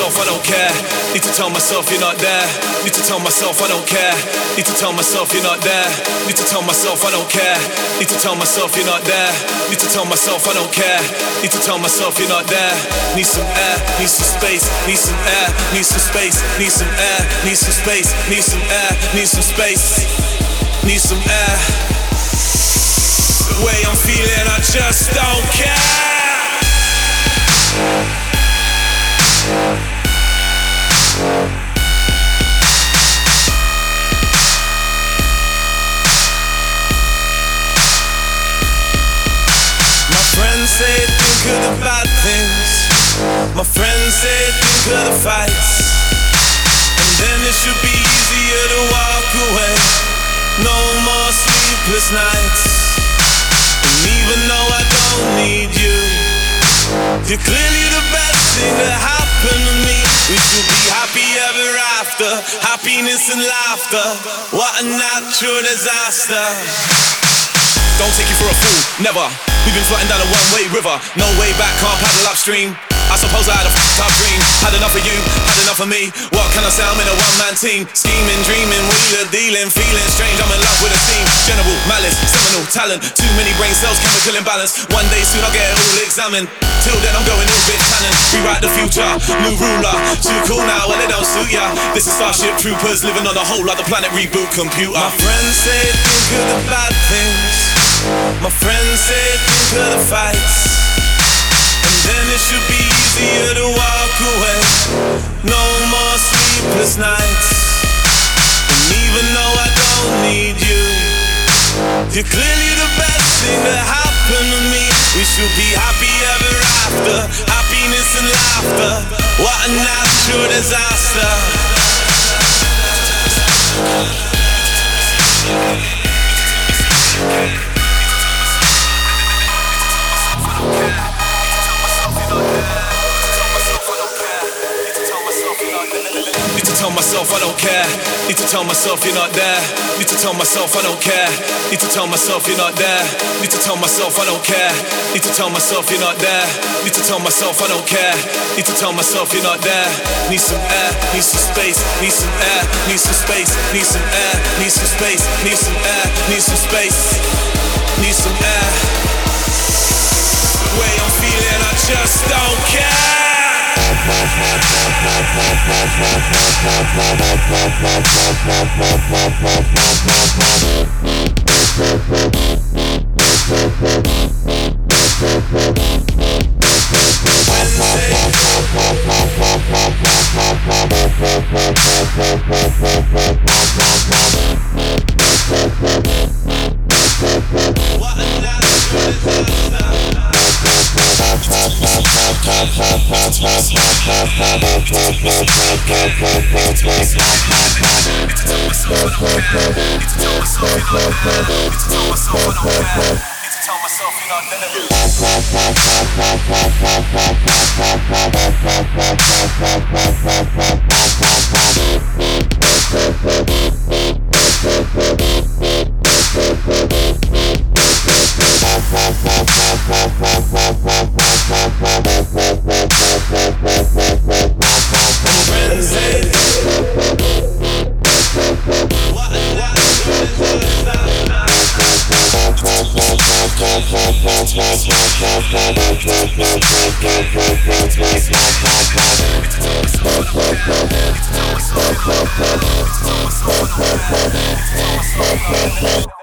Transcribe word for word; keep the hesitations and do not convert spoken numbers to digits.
myself I don't care. Need to tell myself you're not there. Need to tell myself I don't care. Need to tell myself you're not there. Need to tell myself I don't care. Need to tell myself you're not there. Need to tell myself I don't care. Need to tell myself you're not there. Need some air, need some space, need some air, need some space, need some air, need some space, need some air, need some space, need some air. The way I'm feeling, I just don't care. My friends say think of the bad things. My friends say think of the fights. And then it should be easier to walk away. No more sleepless nights. And even though I don't need you, you're clearly the best thing that happened to me. We should be happy ever after. Happiness and laughter. What a natural disaster. Don't take you for a fool, never. We've been floating down a one-way river. No way back, can't paddle upstream. I suppose I had a f***ed up dream. Had enough of you, had enough of me. What can I say, I'm in a one-man team. Scheming, dreaming, wheeler, dealing, feeling strange. I'm in love with a team. General, malice, seminal, talent. Too many brain cells, chemical imbalance. One day soon I'll get it all examined. Till then I'm going all bit tannin'. Rewrite the future, new ruler. Too cool now, well it don't suit ya. This is Starship Troopers living on a whole other planet, reboot computer. My friends say think of the bad things. My friends say think of the fights. And then it should be easier to walk away. No more sleepless nights. And even though I don't need you, you're clearly the best thing that happened to me. We should be happy ever after. Happiness and laughter. What a natural disaster. Need to tell myself I don't care. Need to tell myself you're not there. Need to tell myself I don't care. Need to tell myself you're not there. Need to tell myself I don't care. Need to tell myself you're not there. Need to tell myself I don't care. Need to tell myself you're not there. Need some air, need some space, need some air, need some space, need some air, need some space, need some air, need some space, need some air. The way I'm feeling, I just don't care. We'll be right back.